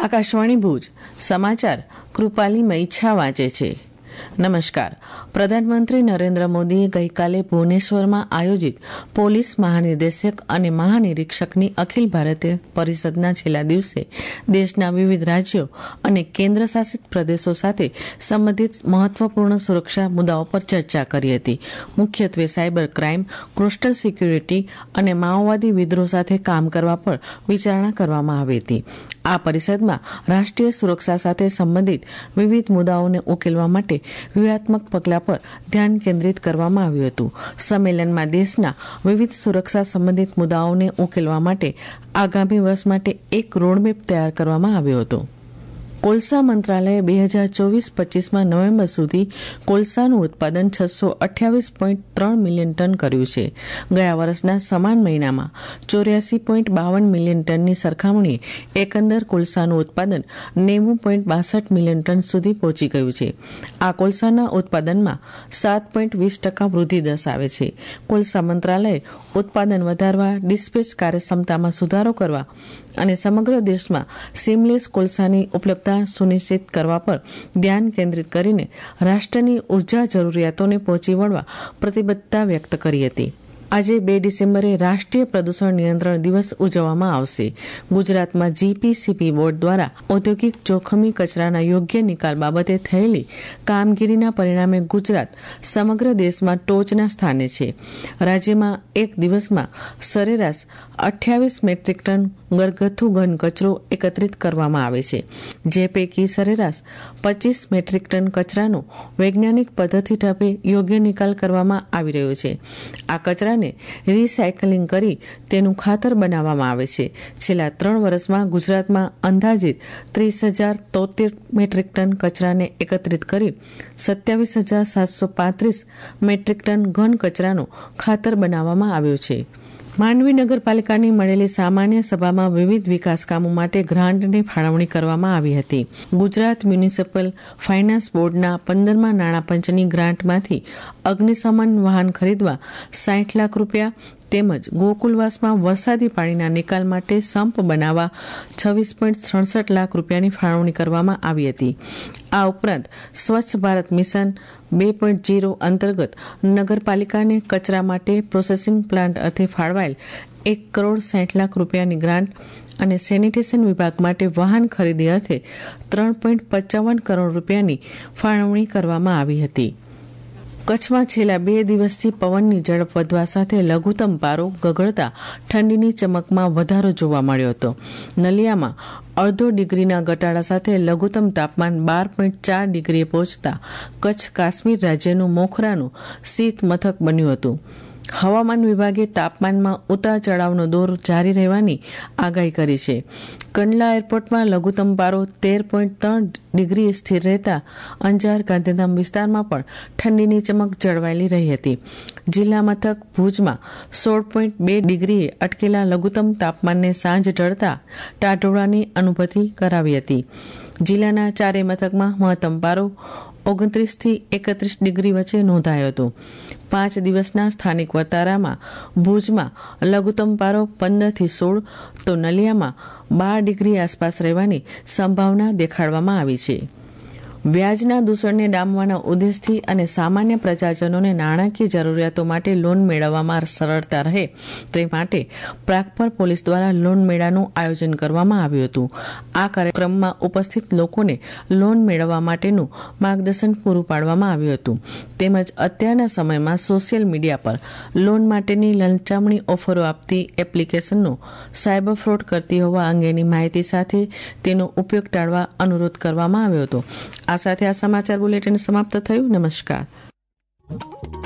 આકાશવાણી ભુજ સમાચાર કૃપાલી મૈછા વાંચે છે. નમસ્કાર. પ્રધાનમંત્રી નરેન્દ્ર મોદીએ ગઈકાલે ભુવનેશ્વરમાં આયોજિત પોલીસ મહાનિદેશક અને મહાનિરીક્ષકની અખિલ ભારતીય પરિષદના છેલ્લા દિવસે દેશના વિવિધ રાજ્યો અને કેન્દ્ર શાસિત પ્રદેશો સાથે સંબંધિત મહત્વપૂર્ણ સુરક્ષા મુદ્દાઓ પર ચર્ચા કરી હતી. મુખ્યત્વે સાયબર ક્રાઇમ, કોસ્ટલ સિક્યુરિટી અને માઓવાદી વિદ્રોહ સાથે કામ કરવા પર વિચારણા કરવામાં આવી હતી. આ પરિષદમાં રાષ્ટ્રીય સુરક્ષા સાથે સંબંધિત વિવિધ મુદ્દાઓને ઉકેલવા માટે વ્યૂહાત્મક પગલાં પર ધ્યાન કેન્દ્રિત કરવામાં આવ્યું હતું. સંમેલનમાં દેશના વિવિધ સુરક્ષા સંબંધિત મુદ્દાઓને ઉકેલવા માટે આગામી વર્ષ માટે એક રોડમેપ તૈયાર કરવામાં આવ્યો હતો. કોલસા મંત્રાલયે 2024-25માં નવેમ્બર સુધી કોલસાનું ઉત્પાદન 628.3 મિલિયન ટન કર્યું છે. ગયા વર્ષના સમાન મહિનામાં 84.52 મિલિયન ટનની સરખામણીએ એકંદર કોલસાનું ઉત્પાદન 90.62 મિલિયન ટન સુધી પહોંચી ગયું છે. આ કોલસાના ઉત્પાદનમાં 7.20% વૃદ્ધિ દર્શાવે છે. કોલસા મંત્રાલયે ઉત્પાદન વધારવા, ડિસ્પેચ કાર્યક્ષમતામાં સુધારો કરવા અને સમગ્ર દેશમાં સીમલેસ કોલસાની ઉપલબ્ધતા સુનિશ્ચિત કરવા પર ધ્યાન કેન્દ્રિત કરીને રાષ્ટ્રની ઉર્જા જરૂરિયાતોને પહોંચી વળવા પ્રતિબદ્ધતા વ્યક્ત કરી હતી. આજે 2 ડિસેમ્બરે રાષ્ટ્રીય પ્રદૂષણ નિયંત્રણ દિવસ ઉજવવામાં આવશે. ગુજરાતમાં જીપીસીબી બોર્ડ દ્વારા ઔદ્યોગિક જોખમી કચરાના યોગ્ય નિકાલ બાબતે થયેલી કામગીરીના પરિણામે ગુજરાત સમગ્ર દેશમાં ટોચના સ્થાને છે. રાજ્યમાં એક દિવસમાં સરેરાશ 28 મેટ્રિક ટન ઘરગથ્થુ ઘન કચરો એકત્રિત કરવામાં આવે છે, જે પૈકી સરેરાશ 25 મેટ્રિક ટન કચરાનો વૈજ્ઞાનિક પદ્ધતિ ઢબે યોગ્ય નિકાલ કરવામાં આવી રહ્યો છે. આ કચરાને રિસાયકલિંગ કરી તેનું ખાતર બનાવવામાં આવે છે. છેલ્લા 3 વર્ષમાં ગુજરાતમાં અંદાજિત 30,073 મેટ્રિક ટન કચરાને એકત્રિત કરી 27,735 મેટ્રિક ટન ઘન કચરાનો ખાતર બનાવવામાં આવ્યો છે. માંડવી નગરપાલિકાની મળેલી સામાન્ય સભામાં વિવિધ વિકાસ કામો માટે ગ્રાન્ટની ફાળવણી કરવામાં આવી હતી. ગુજરાત મ્યુનિસિપલ ફાઇનાન્સ બોર્ડના 15મા નાણાં પંચની ગ્રાન્ટમાંથી અગ્નિશમન વાહન ખરીદવા 60 લાખ રૂપિયા તેમજ ગોકુલવાસમાં વરસાદી પાણીના નિકાલ માટે સંપ બનાવવા 26.67 લાખ રૂપિયાની ફાળવણી કરવામાં આવી હતી. આ ઉપરાંત સ્વચ્છ ભારત મિશન 2.0 અંતર્ગત નગરપાલિકાને કચરા માટે પ્રોસેસિંગ પ્લાન્ટ અર્થે ફાળવાયેલ 1,60 લાખ રૂપિયાની ગ્રાન્ટ અને સેનિટેશન વિભાગ માટે વાહન ખરીદી અર્થે 3.55 કરોડ રૂપિયાની ફાળવણી કરવામાં આવી હતી. કચ્છમાં છેલ્લા 2 દિવસથી પવનની ઝડપ વધવા સાથે લઘુત્તમ પારો ગગડતા ઠંડીની ચમકમાં વધારો જોવા મળ્યો હતો. નલિયામાં 0.5 ડિગ્રીના ઘટાડા સાથે લઘુત્તમ તાપમાન 12.4 ડિગ્રીએ પહોંચતા કચ્છ કાશ્મીર રાજ્યનું મોખરાનું શીત મથક બન્યું હતું. હવામાન વિભાગે તાપમાનમાં ઉતાર ચઢાવનો દોર જારી રહેવાની આગાહી કરી છે. કંડલા એરપોર્ટમાં લઘુત્તમ પારો 13.3 ડિગ્રીએ સ્થિર રહેતા અંજાર ગાંધીધામ વિસ્તારમાં પણ ઠંડીની ચમક જળવાયેલી રહી હતી. જિલ્લા મથક ભુજમાં 16.2 ડિગ્રીએ અટકેલા લઘુત્તમ તાપમાનને સાંજ ઢળતા ટાઢોળાની અનુભૂતિ કરાવી હતી. જિલ્લાના ચારેય મથકમાં મહત્તમ પારો 29 થી 31 ડિગ્રી વચ્ચે નોંધાયો હતો. 5 દિવસના સ્થાનિક વર્તારામાં ભુજમાં લઘુત્તમ પારો 15 થી 16 તો નલિયામાં 12 ડિગ્રી આસપાસ રહેવાની સંભાવના દેખાડવામાં આવી છે. વ્યાજના દૂષણને ડામવાના ઉદ્દેશથી અને સામાન્ય પ્રજાજનોને નાણાકીય જરૂરિયાતો માટે લોન મેળવવામાં સરળતા રહે તે માટે પ્રાગપર પોલીસ દ્વારા લોન મેળાનું આયોજન કરવામાં આવ્યું હતું. આ કાર્યક્રમમાં ઉપસ્થિત લોકોને લોન મેળવવા માટેનું માર્ગદર્શન પૂરું પાડવામાં આવ્યું હતું. તેમજ અત્યારના સમયમાં સોશિયલ મીડિયા પર લોન માટેની લલચામણી ઓફરો આપતી એપ્લિકેશનનો સાયબર ફ્રોડ કરતી હોવા અંગેની માહિતી સાથે તેનો ઉપયોગ ટાળવા અનુરોધ કરવામાં આવ્યો હતો. આ સાથે આ સમાચાર બુલેટિન સમાપ્ત થયું. નમસ્કાર.